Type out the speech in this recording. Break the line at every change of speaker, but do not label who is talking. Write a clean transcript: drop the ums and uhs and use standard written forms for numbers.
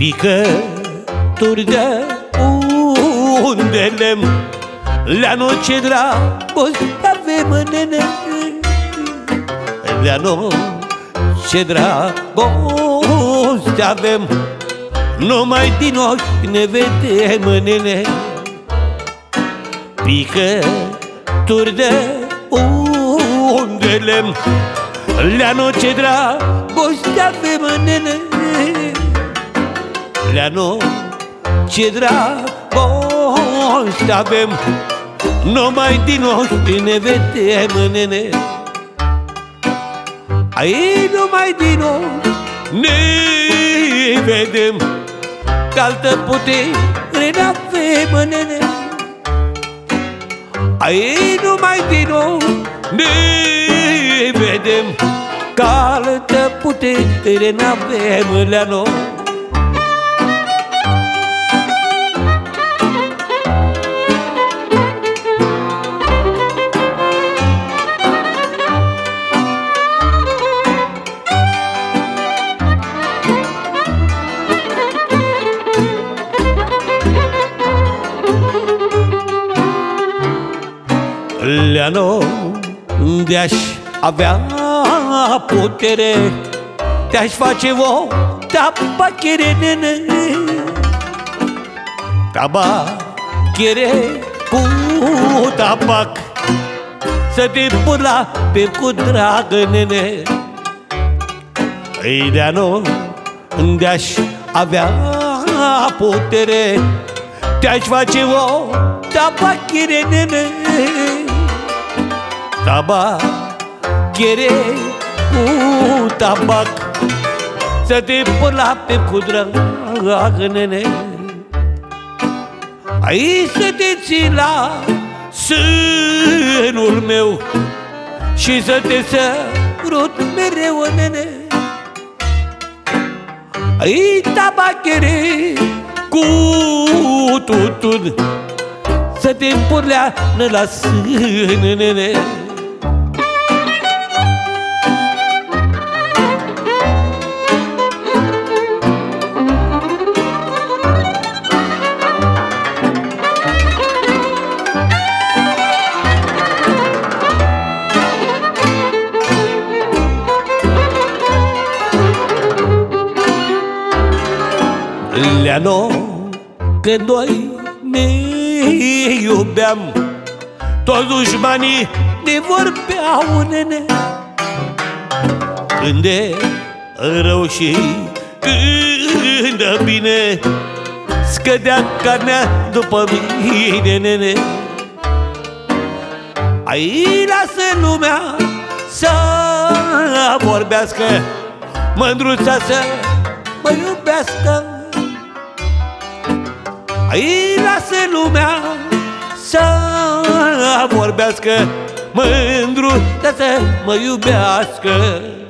Picături de unde lemn, Leano, ce dragoste avem, nene. Leano, ce dragoste avem, numai din ochi ne vedem, nene. Picături de unde lemn, Leano, ce dragoste avem, nene. Leano, ce dragoste avem, numai din ochi ne vedem, nene. Ai, numai din ochi ne vedem, că altă putere n-avem, nene. Ai, numai din ochi ne vedem, că altă putere n-avem, Leano. Leano, de-aș avea putere, te-aș face o tabachere, nene. Tabachere cu tabac, să te pula pe cu dragă, nene. Ei, Leano, de-aș avea putere, te-aș face o tabachere, nene. Tabachere cu tabac, să te pula pe cu dragă, nene. Aici să te ții la sânul meu și să te sărut mereu, nene. Aici tabachere cu tutun, să te purleană la sân, nene. Leano, când noi ne iubeam, toți dușmanii ne vorbeau, nene. Când e rău și când e bine, scădea carnea după mine, nene. Ai, lasă lumea să vorbească, mândruța să mă iubească. Ai, lasă lumea să vorbească, mândru să mă iubească.